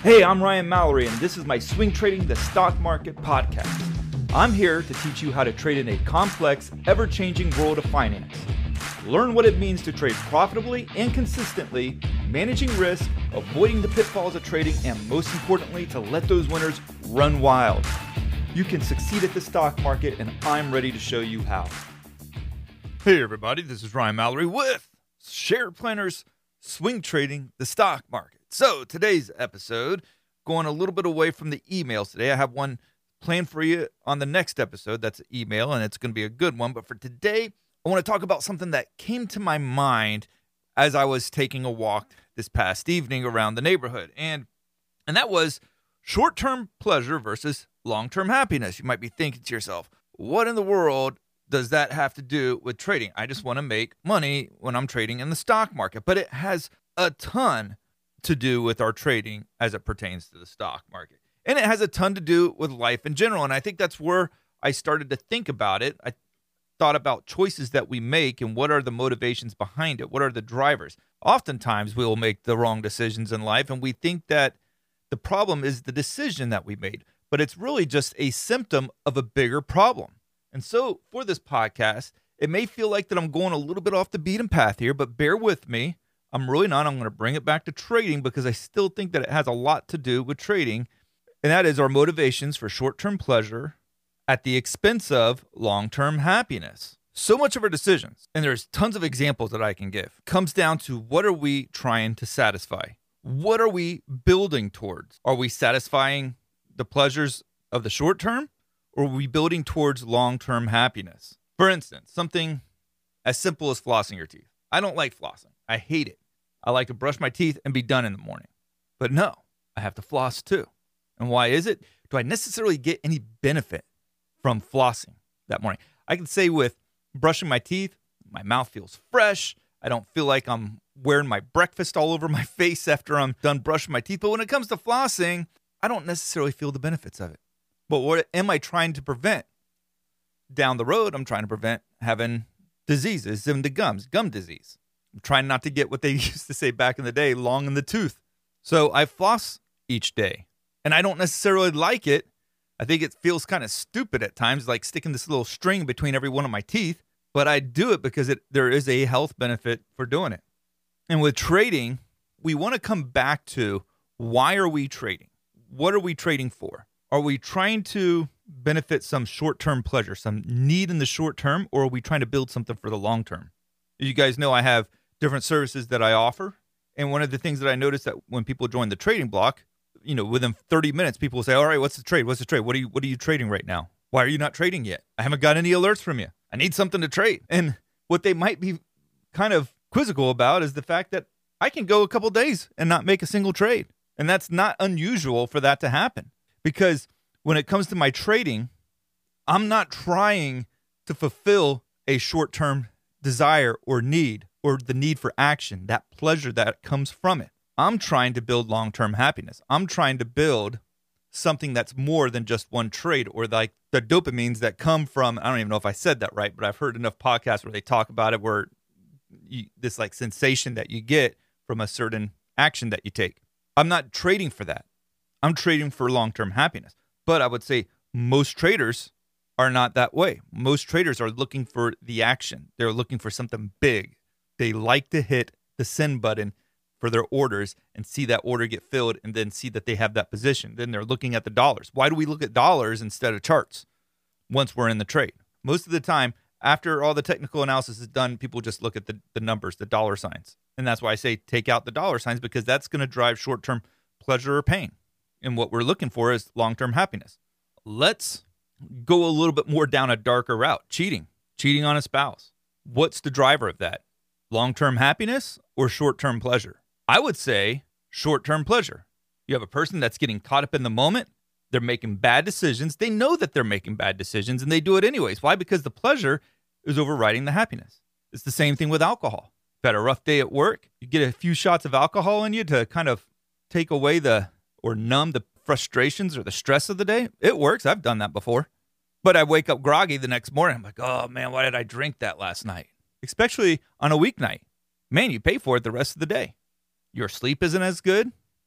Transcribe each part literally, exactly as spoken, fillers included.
Hey, I'm Ryan Mallory, and this is my Swing Trading the Stock Market podcast. I'm here to teach you how to trade in a complex, ever-changing world of finance. Learn what it means to trade profitably and consistently, managing risk, avoiding the pitfalls of trading, and most importantly, to let those winners run wild. You can succeed at the stock market, and I'm ready to show you how. Hey everybody, this is Ryan Mallory with Share Planners Swing Trading the Stock Market. So today's episode, going a little bit away from the emails today. I have one planned for you on the next episode. That's an email, and it's going to be a good one. But for today, I want to talk about something that came to my mind as I was taking a walk this past evening around the neighborhood. And, and that was short-term pleasure versus long-term happiness. You might be thinking to yourself, what in the world does that have to do with trading? I just want to make money when I'm trading in the stock market. But it has a ton to do with our trading as it pertains to the stock market. And it has a ton to do with life in general. And I think that's where I started to think about it. I thought about choices that we make and what are the motivations behind it? What are the drivers? Oftentimes we will make the wrong decisions in life, and we think that the problem is the decision that we made, but it's really just a symptom of a bigger problem. And so for this podcast, it may feel like that I'm going a little bit off the beaten path here, but bear with me. I'm really not. I'm going to bring it back to trading because I still think that it has a lot to do with trading, and that is our motivations for short-term pleasure at the expense of long-term happiness. So much of our decisions, and there's tons of examples that I can give, comes down to what are we trying to satisfy? What are we building towards? Are we satisfying the pleasures of the short term, or are we building towards long-term happiness? For instance, something as simple as flossing your teeth. I don't like flossing. I hate it. I like to brush my teeth and be done in the morning. But no, I have to floss too. And why is it? Do I necessarily get any benefit from flossing that morning? I can say with brushing my teeth, my mouth feels fresh. I don't feel like I'm wearing my breakfast all over my face after I'm done brushing my teeth. But when it comes to flossing, I don't necessarily feel the benefits of it. But what am I trying to prevent? Down the road, I'm trying to prevent having diseases in the gums, gum disease. I'm trying not to get what they used to say back in the day, long in the tooth. So I floss each day, and I don't necessarily like it. I think it feels kind of stupid at times, like sticking this little string between every one of my teeth, but I do it because it there is a health benefit for doing it. And with trading, we want to come back to why are we trading? What are we trading for? Are we trying to benefit some short-term pleasure, some need in the short term, or are we trying to build something for the long term? You guys know I have different services that I offer. And one of the things that I noticed that when people join the trading block, you know, within thirty minutes, people will say, all right, what's the trade? What's the trade? What are you, what are you trading right now? Why are you not trading yet? I haven't got any alerts from you. I need something to trade. And what they might be kind of quizzical about is the fact that I can go a couple days and not make a single trade. And that's not unusual for that to happen. Because when it comes to my trading, I'm not trying to fulfill a short-term desire or need or the need for action, that pleasure that comes from it. I'm trying to build long-term happiness. I'm trying to build something that's more than just one trade, or like the dopamines that come from, I don't even know if I said that right, but I've heard enough podcasts where they talk about it, where you, this like sensation that you get from a certain action that you take. I'm not trading for that. I'm trading for long-term happiness. But I would say most traders are not that way. Most traders are looking for the action. They're looking for something big. They like to hit the send button for their orders and see that order get filled and then see that they have that position. Then they're looking at the dollars. Why do we look at dollars instead of charts once we're in the trade? Most of the time, after all the technical analysis is done, people just look at the, the numbers, the dollar signs. And that's why I say take out the dollar signs, because that's going to drive short-term pleasure or pain. And what we're looking for is long-term happiness. Let's go a little bit more down a darker route. Cheating. Cheating on a spouse. What's the driver of that? Long-term happiness or short-term pleasure? I would say short-term pleasure. You have a person that's getting caught up in the moment. They're making bad decisions. They know that they're making bad decisions, and they do it anyways. Why? Because the pleasure is overriding the happiness. It's the same thing with alcohol. If you had a rough day at work, you get a few shots of alcohol in you to kind of take away the or numb the frustrations or the stress of the day. It works. I've done that before. But I wake up groggy the next morning. I'm like, oh, man, why did I drink that last night? Especially on a weeknight. Man, you pay for it the rest of the day. Your sleep isn't as good.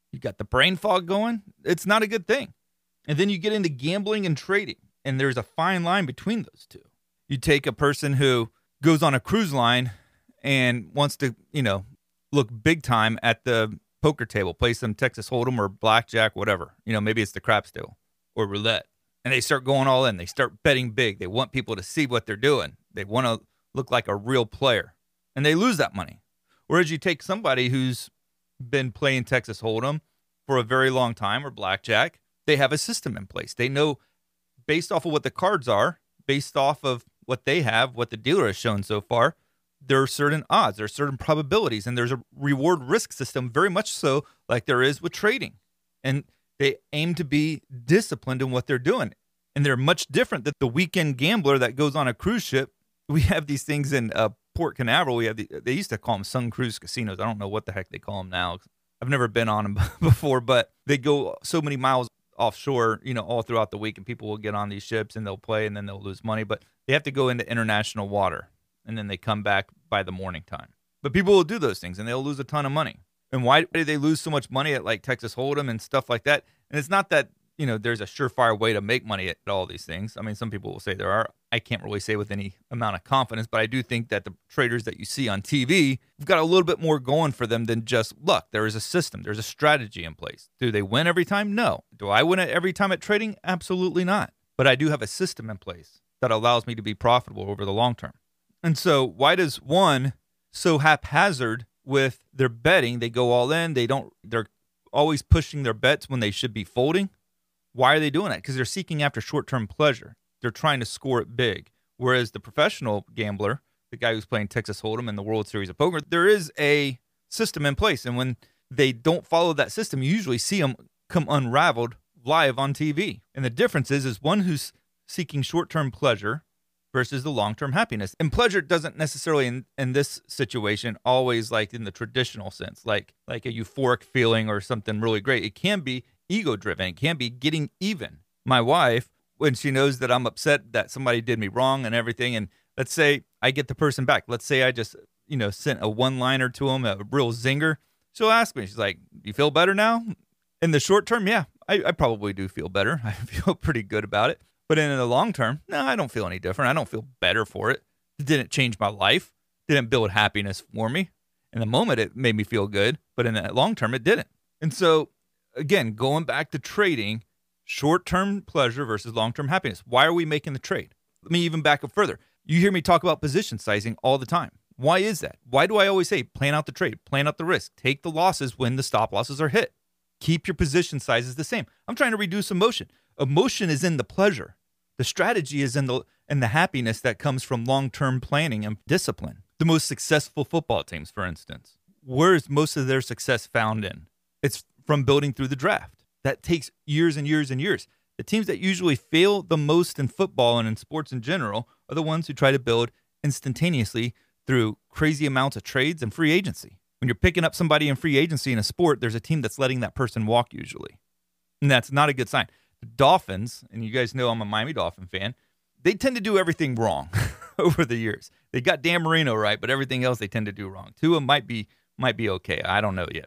You got the brain fog going. It's not a good thing. And then you get into gambling and trading, and there's a fine line between those two. You take a person who goes on a cruise line and wants to, you know, look big time at the poker table, play some Texas Hold'em or blackjack, whatever. You know, maybe it's the craps table or roulette. And they start going all in. They start betting big. They want people to see what they're doing. They want to look like a real player. And they lose that money. Whereas you take somebody who's been playing Texas Hold'em for a very long time or blackjack, they have a system in place. They know based off of what the cards are, based off of what they have, what the dealer has shown so far, there are certain odds, there are certain probabilities, and there's a reward risk system very much so like there is with trading. And they aim to be disciplined in what they're doing. And they're much different than the weekend gambler that goes on a cruise ship. We have these things in uh, Port Canaveral. We have the, they used to call them Sun Cruise casinos. I don't know what the heck they call them now. I've never been on them before, but they go so many miles offshore, you know, all throughout the week, and people will get on these ships and they'll play and then they'll lose money. But they have to go into international water and then they come back by the morning time. But people will do those things and they'll lose a ton of money. And why do they lose so much money at like Texas Hold'em and stuff like that? And it's not that, you know, there's a surefire way to make money at all these things. I mean, some people will say there are. I can't really say with any amount of confidence, but I do think that the traders that you see on T V have got a little bit more going for them than just luck. There is a system. There's a strategy in place. Do they win every time? No. Do I win it every time at trading? Absolutely not. But I do have a system in place that allows me to be profitable over the long term. And so why does one so haphazard with their betting? They go all in. They don't, they're always pushing their bets when they should be folding. Why are they doing that? Because they're seeking after short-term pleasure. They're trying to score it big. Whereas the professional gambler, the guy who's playing Texas Hold'em in the World Series of Poker, there is a system in place. And when they don't follow that system, you usually see them come unraveled live on T V. And the difference is, is one who's seeking short-term pleasure versus the long-term happiness. And pleasure doesn't necessarily, in, in this situation, always like in the traditional sense, like, like a euphoric feeling or something really great. It can be ego-driven. It can be getting even. My wife, when she knows that I'm upset that somebody did me wrong and everything, and let's say I get the person back. Let's say I just, you know, sent a one-liner to them, a real zinger. She'll ask me, she's like, do you feel better now? In the short term, yeah, I, I probably do feel better. I feel pretty good about it. But in the long term, no, I don't feel any different. I don't feel better for it. It didn't change my life. It didn't build happiness for me. In the moment, it made me feel good, but in the long term, it didn't. And so, again, going back to trading, short-term pleasure versus long-term happiness. Why are we making the trade? Let me even back up further. You hear me talk about position sizing all the time. Why is that? Why do I always say plan out the trade, plan out the risk, take the losses when the stop losses are hit? Keep your position sizes the same. I'm trying to reduce emotion. Emotion is in the pleasure. The strategy is in the in the happiness that comes from long-term planning and discipline. The most successful football teams, for instance, where is most of their success found in? It's from building through the draft. That takes years and years and years. The teams that usually fail the most in football and in sports in general are the ones who try to build instantaneously through crazy amounts of trades and free agency. When you're picking up somebody in free agency in a sport, there's a team that's letting that person walk usually. And that's not a good sign. The Dolphins, and you guys know I'm a Miami Dolphin fan, they tend to do everything wrong over the years. They got Dan Marino right, but everything else they tend to do wrong. Tua might be might be okay. I don't know yet.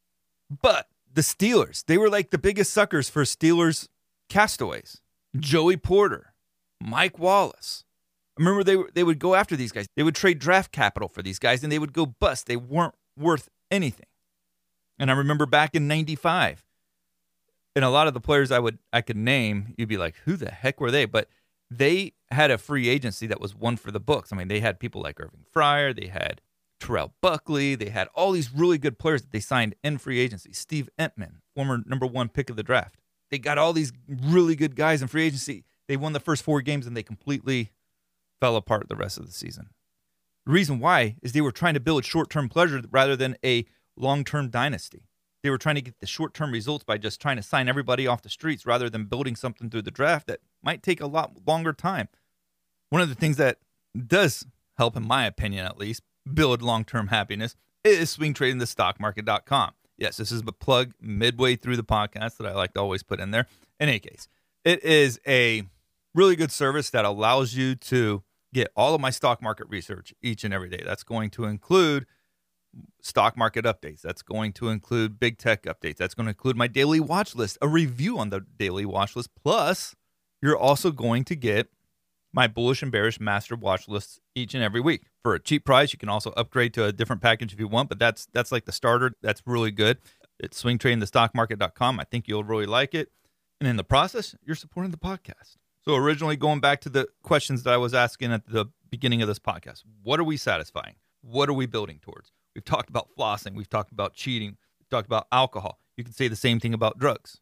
But the Steelers, they were like the biggest suckers for Steelers castaways. Joey Porter, Mike Wallace. Remember, they they would go after these guys. They would trade draft capital for these guys, and they would go bust. They weren't worth anything. And I remember back in ninety-five, and a lot of the players I would I could name, you'd be like, who the heck were they? But they had a free agency that was one for the books. I mean, they had people like Irving Fryer. They had Terrell Buckley. They had all these really good players that they signed in free agency. Steve Entman, former number one pick of the draft. They got all these really good guys in free agency. They won the first four games, and they completely fell apart the rest of the season. The reason why is they were trying to build short-term pleasure rather than a long-term dynasty. They were trying to get the short-term results by just trying to sign everybody off the streets rather than building something through the draft that might take a lot longer time. One of the things that does help, in my opinion at least, build long-term happiness is swing trading the stock market dot com. Yes, this is a plug midway through the podcast that I like to always put in there. In any case, it is a really good service that allows you to get all of my stock market research each and every day. That's going to include stock market updates. That's going to include big tech updates. That's going to include my daily watch list, a review on the daily watch list. Plus, you're also going to get my bullish and bearish master watch lists each and every week for a cheap price. You can also upgrade to a different package if you want, but that's that's like the starter. That's really good. It's swing trading the stock market dot com. I think you'll really like it. And in the process, you're supporting the podcast. So originally, going back to the questions that I was asking at the beginning of this podcast, what are we satisfying? What are we building towards? We've talked about flossing. We've talked about cheating. We've talked about alcohol. You can say the same thing about drugs.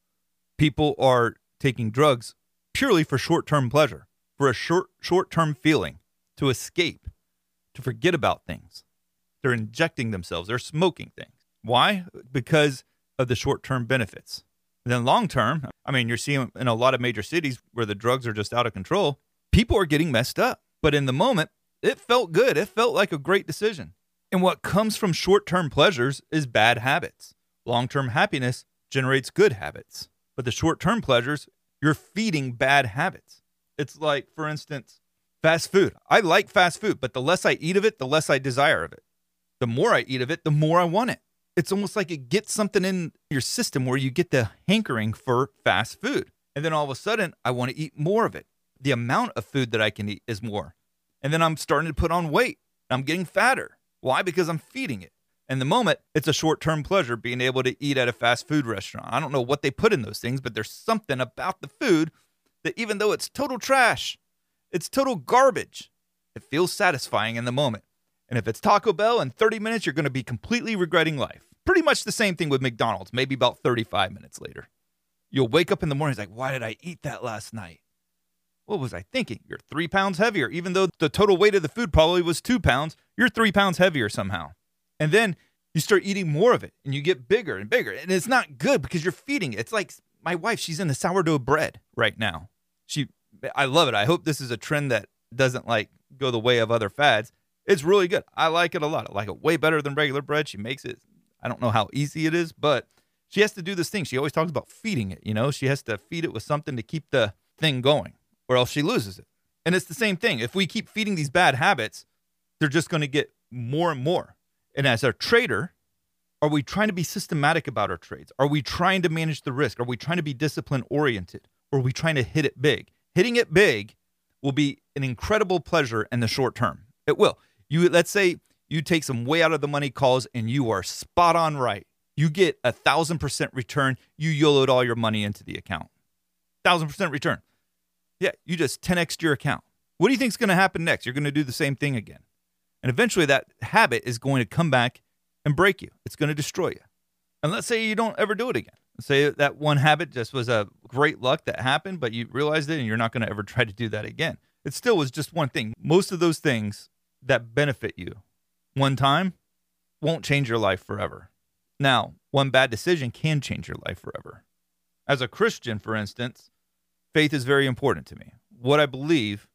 People are taking drugs purely for short-term pleasure, for a short, short-term feeling, to escape, to forget about things. They're injecting themselves. They're smoking things. Why? Because of the short-term benefits. And then long-term, I mean, you're seeing in a lot of major cities where the drugs are just out of control, people are getting messed up. But in the moment, it felt good. It felt like a great decision. And what comes from short-term pleasures is bad habits. Long-term happiness generates good habits. But the short-term pleasures, you're feeding bad habits. It's like, for instance, fast food. I like fast food, but the less I eat of it, the less I desire of it. The more I eat of it, the more I want it. It's almost like it gets something in your system where you get the hankering for fast food. And then all of a sudden, I want to eat more of it. The amount of food that I can eat is more. And then I'm starting to put on weight. I'm getting fatter. Why? Because I'm feeding it. In the moment, it's a short-term pleasure being able to eat at a fast food restaurant. I don't know what they put in those things, but there's something about the food that even though it's total trash, it's total garbage, it feels satisfying in the moment. And if it's Taco Bell in thirty minutes, you're going to be completely regretting life. Pretty much the same thing with McDonald's, maybe about thirty-five minutes later. You'll wake up in the morning, it's like, why did I eat that last night? What was I thinking? You're three pounds heavier. Even though the total weight of the food probably was two pounds, you're three pounds heavier somehow. And then you start eating more of it and you get bigger and bigger. And it's not good because you're feeding it. It's like my wife, she's in the sourdough bread right now. She, I love it. I hope this is a trend that doesn't like go the way of other fads. It's really good. I like it a lot. I like it way better than regular bread. She makes it. I don't know how easy it is, but she has to do this thing. She always talks about feeding it, you know? She has to feed it with something to keep the thing going, or else she loses it. And it's the same thing. If we keep feeding these bad habits, they're just going to get more and more. And as a trader, are we trying to be systematic about our trades? Are we trying to manage the risk? Are we trying to be discipline-oriented? Or are we trying to hit it big? Hitting it big will be an incredible pleasure in the short term. It will. You let's say you take some way out of the money calls and you are spot on right. You get a thousand percent return. You YOLO'd all your money into the account. Thousand percent return. Yeah, you just ten X'd your account. What do you think is going to happen next? You're going to do the same thing again. And eventually that habit is going to come back and break you. It's going to destroy you. And let's say you don't ever do it again. Let's say that one habit just was a great luck that happened, but you realized it and you're not going to ever try to do that again. It still was just one thing. Most of those things that benefit you one time won't change your life forever. Now, one bad decision can change your life forever. As a Christian, for instance, faith is very important to me. What I believe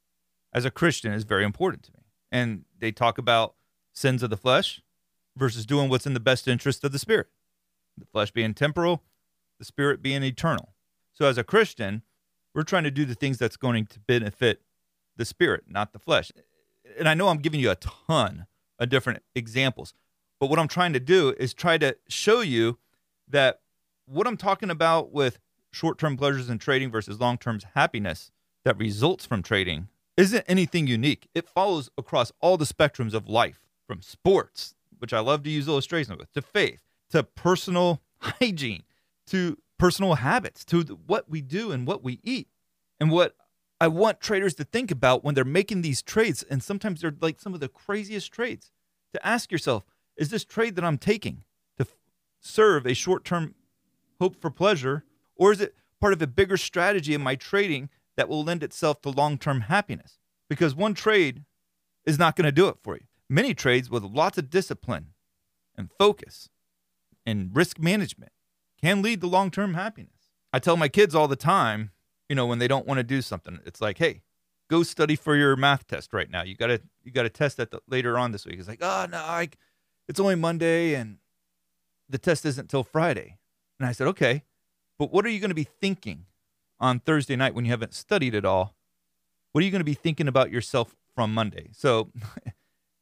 as a Christian is very important to me. And they talk about sins of the flesh versus doing what's in the best interest of the spirit. The flesh being temporal, the spirit being eternal. So as a Christian, we're trying to do the things that's going to benefit the spirit, not the flesh. And I know I'm giving you a ton of different examples, but what I'm trying to do is try to show you that what I'm talking about with short-term pleasures in trading versus long-term happiness that results from trading isn't anything unique. It follows across all the spectrums of life, from sports, which I love to use illustrations with, to faith, to personal hygiene, to personal habits, to what we do and what we eat. And what I want traders to think about when they're making these trades, and sometimes they're like some of the craziest trades, to ask yourself, is this trade that I'm taking to f- serve a short-term hope for pleasure, or is it part of a bigger strategy in my trading that will lend itself to long-term happiness? Because one trade is not going to do it for you. Many trades with lots of discipline and focus and risk management can lead to long-term happiness. I tell my kids all the time, you know, when they don't want to do something, it's like, hey, go study for your math test right now. You got to you got to test that the, later on this week. It's like, oh, no, I, it's only Monday and the test isn't till Friday. And I said, okay, but what are you going to be thinking on Thursday night when you haven't studied at all? What are you going to be thinking about yourself from Monday? So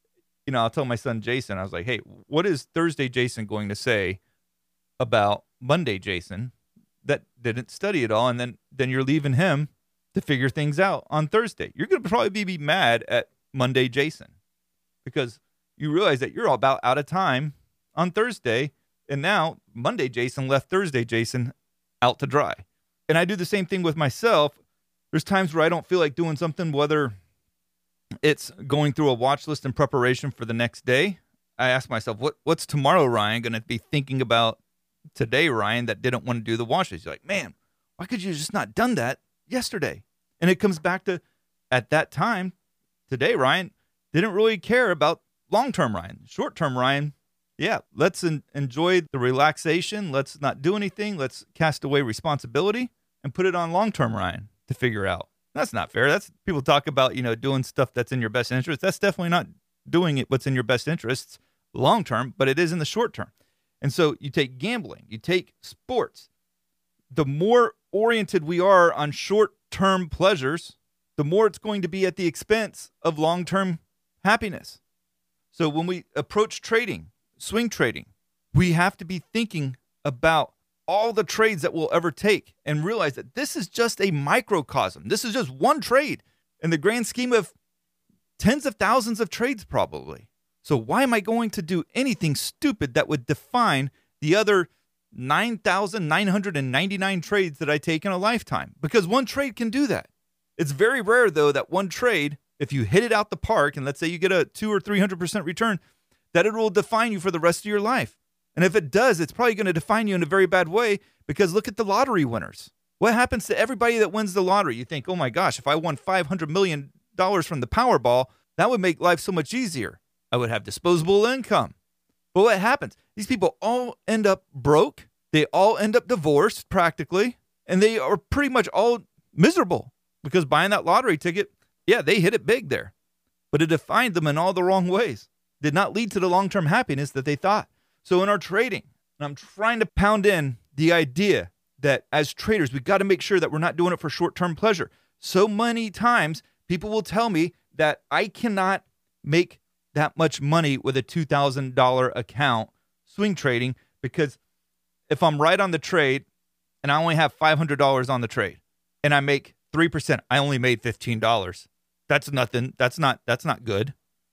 you know, I'll tell my son Jason, I was like, hey, what is Thursday Jason going to say about Monday Jason that didn't study at all? And then, then you're leaving him to figure things out on Thursday. You're going to probably be mad at Monday Jason because you realize that you're all about out of time on Thursday. And now Monday Jason left Thursday Jason out to dry. And I do the same thing with myself. There's times where I don't feel like doing something, whether it's going through a watch list in preparation for the next day. I ask myself, what what's tomorrow, Ryan, going to be thinking about today, Ryan, that didn't want to do the watch list? You're like, man, why could you just not done that yesterday? And it comes back to, at that time, today, Ryan didn't really care about long-term Ryan. Short-term Ryan, yeah, let's en- enjoy the relaxation. Let's not do anything. Let's cast away responsibility and put it on long-term Ryan to figure out. That's not fair. That's people talk about, you know, doing stuff that's in your best interest. That's definitely not doing it what's in your best interests long-term, but it is in the short term. And so you take gambling, you take sports. The more oriented we are on short-term pleasures, the more it's going to be at the expense of long-term happiness. So when we approach trading, swing trading, we have to be thinking about all the trades that we'll ever take and realize that this is just a microcosm. This is just one trade in the grand scheme of tens of thousands of trades probably. So why am I going to do anything stupid that would define the other nine thousand nine hundred ninety-nine trades that I take in a lifetime? Because one trade can do that. It's very rare, though, that one trade, if you hit it out the park, and let's say you get a two or three hundred percent return, that it will define you for the rest of your life. And if it does, it's probably going to define you in a very bad way, because look at the lottery winners. What happens to everybody that wins the lottery? You think, oh my gosh, if I won five hundred million dollars from the Powerball, that would make life so much easier. I would have disposable income. But what happens? These people all end up broke. They all end up divorced practically. And they are pretty much all miserable because buying that lottery ticket, yeah, they hit it big there. But it defined them in all the wrong ways. Did not lead to the long-term happiness that they thought. So in our trading, and I'm trying to pound in the idea that as traders, we got to make sure that we're not doing it for short-term pleasure. So many times people will tell me that I cannot make that much money with a two thousand dollars account swing trading, because if I'm right on the trade and I only have five hundred dollars on the trade and I make three percent, I only made fifteen dollars. That's nothing. That's not, that's not good.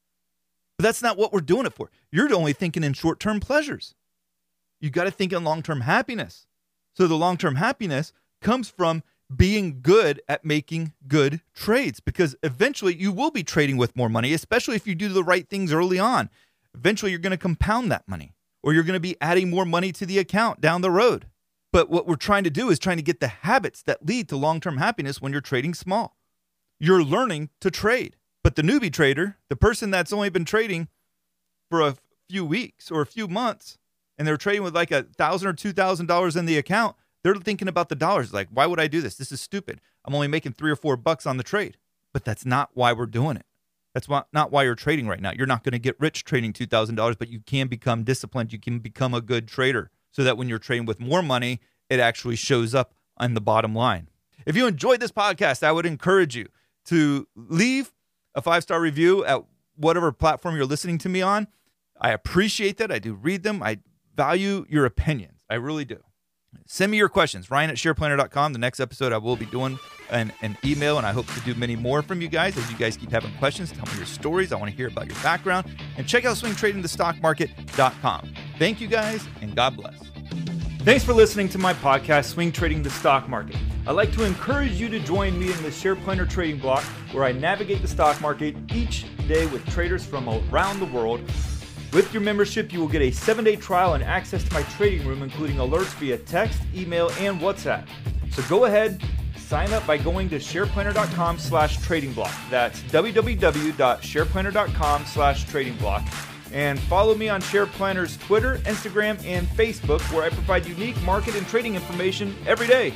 But that's not what we're doing it for. You're only thinking in short-term pleasures. You got to think in long-term happiness. So the long-term happiness comes from being good at making good trades, because eventually you will be trading with more money, especially if you do the right things early on. Eventually you're going to compound that money, or you're going to be adding more money to the account down the road. But what we're trying to do is trying to get the habits that lead to long-term happiness when you're trading small. You're learning to trade. But the newbie trader, the person that's only been trading for a few weeks or a few months, and they're trading with like a thousand or two thousand dollars in the account, they're thinking about the dollars. Like, why would I do this? This is stupid. I'm only making three or four bucks on the trade. But that's not why we're doing it. That's why, not why you're trading right now. You're not going to get rich trading two thousand dollars, but you can become disciplined. You can become a good trader so that when you're trading with more money, it actually shows up on the bottom line. If you enjoyed this podcast, I would encourage you to leave a five-star review at whatever platform you're listening to me on. I appreciate that. I do read them. I value your opinions. I really do. Send me your questions, Ryan at SharePlanner dot com. The next episode, I will be doing an, an email, and I hope to do many more from you guys. As you guys keep having questions, tell me your stories. I want to hear about your background. And check out swing trading the stock market dot com. Thank you guys, and God bless. Thanks for listening to my podcast, Swing Trading the Stock Market. I'd like to encourage you to join me in the SharePlanner Trading Block, where I navigate the stock market each day with traders from around the world. With your membership, you will get a seven-day trial and access to my trading room, including alerts via text, email, and WhatsApp. So go ahead, sign up by going to SharePlanner dot com slash trading block. That's w w w dot SharePlanner dot com slash trading block. And follow me on SharePlanner's Twitter, Instagram, and Facebook, where I provide unique market and trading information every day.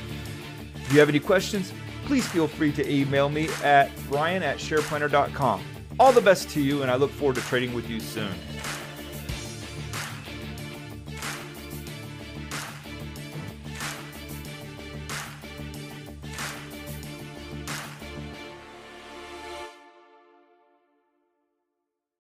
If you have any questions, please feel free to email me at Ryan at SharePlanner dot com. All the best to you, and I look forward to trading with you soon.